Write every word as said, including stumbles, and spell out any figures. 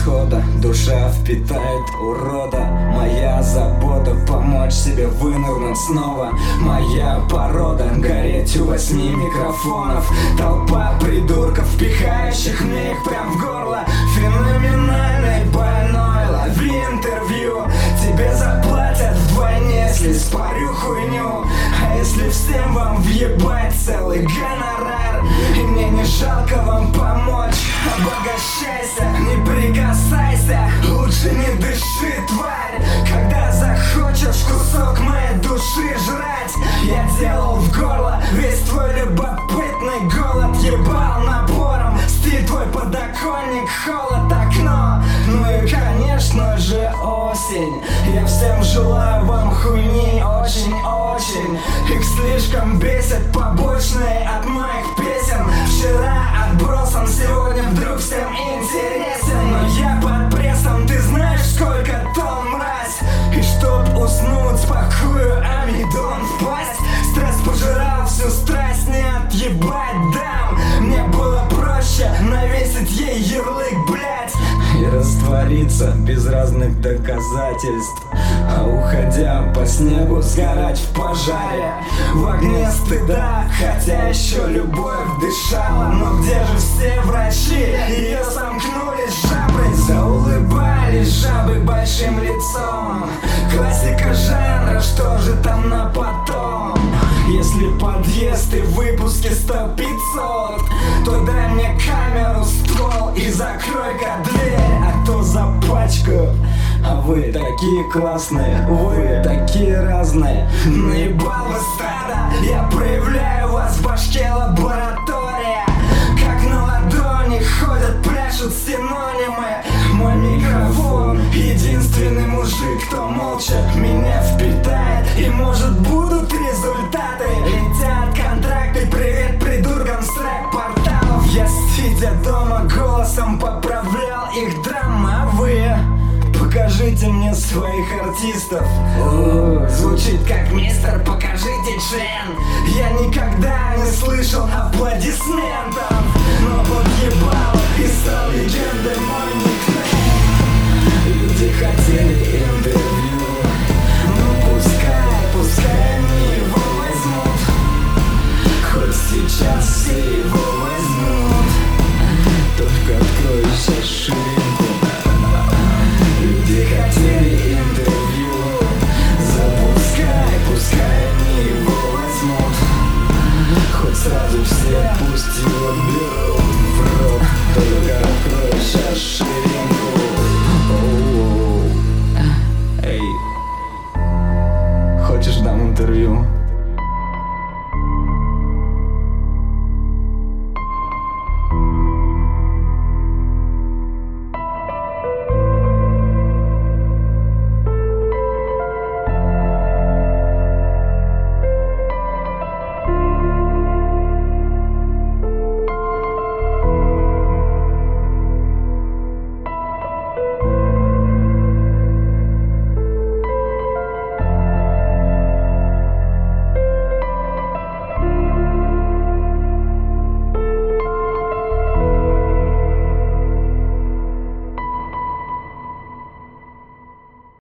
исхода. Душа впитает урода. Моя забота помочь себе вынырнуть снова. Моя порода гореть у восьми микрофонов. Толпа придурков, впихающих мне их прям в горло. Феноменальный больной, лови интервью. Тебе заплатят вдвойне, если спорю хуйню. А если всем вам въебать целый гонорар, и мне не жалко вам помочь, обогащайся, не прикасайся, лучше не дыши, тварь. Когда захочешь кусок моей души жрать, я делал в горло весь твой любопытный голод. Ебал напором, стиль твой подоконник, холод, окно. Ну и конечно же осень. Я всем желаю вам хуйни очень-очень. Их слишком бесит побочные от моих песен. Вчера отбросан, сегодня вдруг всем интересен. Но я под прессом, ты знаешь сколько тонн, мразь. И чтоб уснуть спокою, амидон впасть. Стресс пожирал всю страсть, не отъебать дам. Мне было проще навесить ей ярлык, блять, и раствориться без разных доказательств. А уходя по снегу сгорать в пожаре, в огне стыда, хотя еще любовь дышала. Но где же все врачи? Ее сомкнули жаброй, заулыбались жабы большим лицом. Классика жанра, что же там на потом? Если подъезд и выпуски сто пятьсот, то дай мне камеру, ствол и закрой-ка дверь, а то запачкаю. А вы такие классные, вы такие разные. Наебал вы стадо, я проявляю вас в башке лаборатория. Как на ладони ходят, пляшут синонимы. Мой микрофон, единственный мужик, кто молча меня впитает. И может будут результаты, летят контракты. Привет придуркам с рэп-порталов. Я сидя дома голосом поправлял их драма. Вы покажите мне своих артистов. О, звучит как мистер, покажите член. Я никогда не слышал аплодисментов, но подъебал и стал